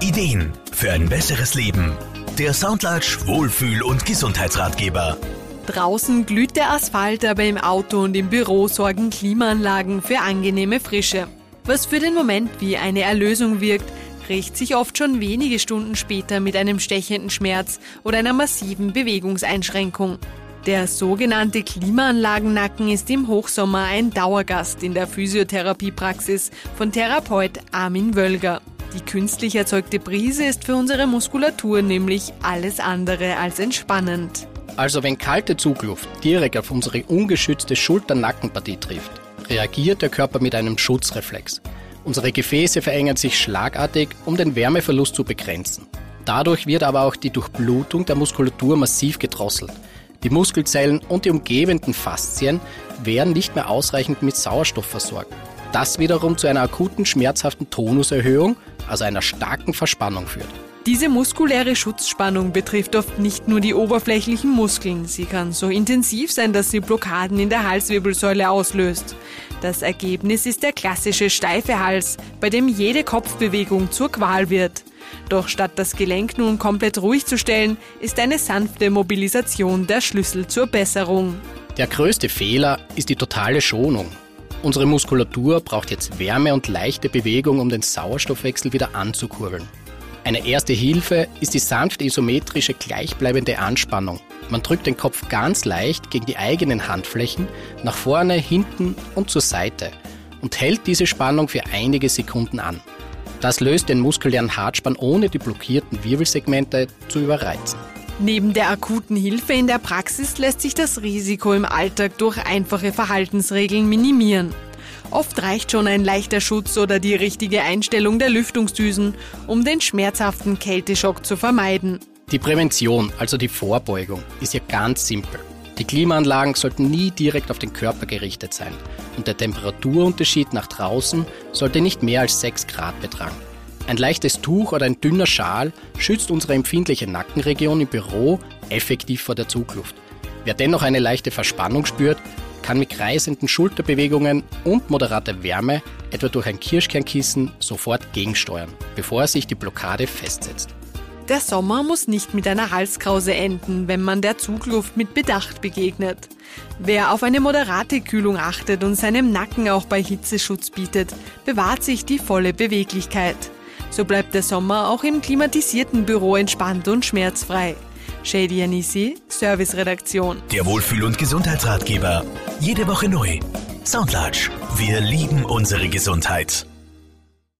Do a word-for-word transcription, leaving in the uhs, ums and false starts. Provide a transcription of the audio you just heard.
Ideen für ein besseres Leben. Der Soundlarge Wohlfühl- und Gesundheitsratgeber. Draußen glüht der Asphalt, aber im Auto und im Büro sorgen Klimaanlagen für angenehme Frische. Was für den Moment wie eine Erlösung wirkt, rächt sich oft schon wenige Stunden später mit einem stechenden Schmerz oder einer massiven Bewegungseinschränkung. Der sogenannte Klimaanlagennacken ist im Hochsommer ein Dauergast in der Physiotherapiepraxis von Therapeut Armin Wölger. Die künstlich erzeugte Brise ist für unsere Muskulatur nämlich alles andere als entspannend. Also wenn kalte Zugluft direkt auf unsere ungeschützte Schulter-Nackenpartie trifft, reagiert der Körper mit einem Schutzreflex. Unsere Gefäße verengen sich schlagartig, um den Wärmeverlust zu begrenzen. Dadurch wird aber auch die Durchblutung der Muskulatur massiv gedrosselt. Die Muskelzellen und die umgebenden Faszien werden nicht mehr ausreichend mit Sauerstoff versorgt. Das wiederum zu einer akuten schmerzhaften Tonuserhöhung, also einer starken Verspannung führt. Diese muskuläre Schutzspannung betrifft oft nicht nur die oberflächlichen Muskeln. Sie kann so intensiv sein, dass sie Blockaden in der Halswirbelsäule auslöst. Das Ergebnis ist der klassische steife Hals, bei dem jede Kopfbewegung zur Qual wird. Doch statt das Gelenk nun komplett ruhig zu stellen, ist eine sanfte Mobilisation der Schlüssel zur Besserung. Der größte Fehler ist die totale Schonung. Unsere Muskulatur braucht jetzt Wärme und leichte Bewegung, um den Sauerstoffwechsel wieder anzukurbeln. Eine erste Hilfe ist die sanfte isometrische gleichbleibende Anspannung. Man drückt den Kopf ganz leicht gegen die eigenen Handflächen nach vorne, hinten und zur Seite und hält diese Spannung für einige Sekunden an. Das löst den muskulären Hartspann, ohne die blockierten Wirbelsegmente zu überreizen. Neben der akuten Hilfe in der Praxis lässt sich das Risiko im Alltag durch einfache Verhaltensregeln minimieren. Oft reicht schon ein leichter Schutz oder die richtige Einstellung der Lüftungsdüsen, um den schmerzhaften Kälteschock zu vermeiden. Die Prävention, also die Vorbeugung, ist hier ganz simpel. Die Klimaanlagen sollten nie direkt auf den Körper gerichtet sein und der Temperaturunterschied nach draußen sollte nicht mehr als sechs Grad betragen. Ein leichtes Tuch oder ein dünner Schal schützt unsere empfindliche Nackenregion im Büro effektiv vor der Zugluft. Wer dennoch eine leichte Verspannung spürt, kann mit kreisenden Schulterbewegungen und moderater Wärme, etwa durch ein Kirschkernkissen, sofort gegensteuern, bevor sich die Blockade festsetzt. Der Sommer muss nicht mit einer Halskrause enden, wenn man der Zugluft mit Bedacht begegnet. Wer auf eine moderate Kühlung achtet und seinem Nacken auch bei Hitze Schutz bietet, bewahrt sich die volle Beweglichkeit. So bleibt der Sommer auch im klimatisierten Büro entspannt und schmerzfrei. Shady Anisi, Serviceredaktion. Der Wohlfühl- und Gesundheitsratgeber. Jede Woche neu. Soundlarge. Wir lieben unsere Gesundheit.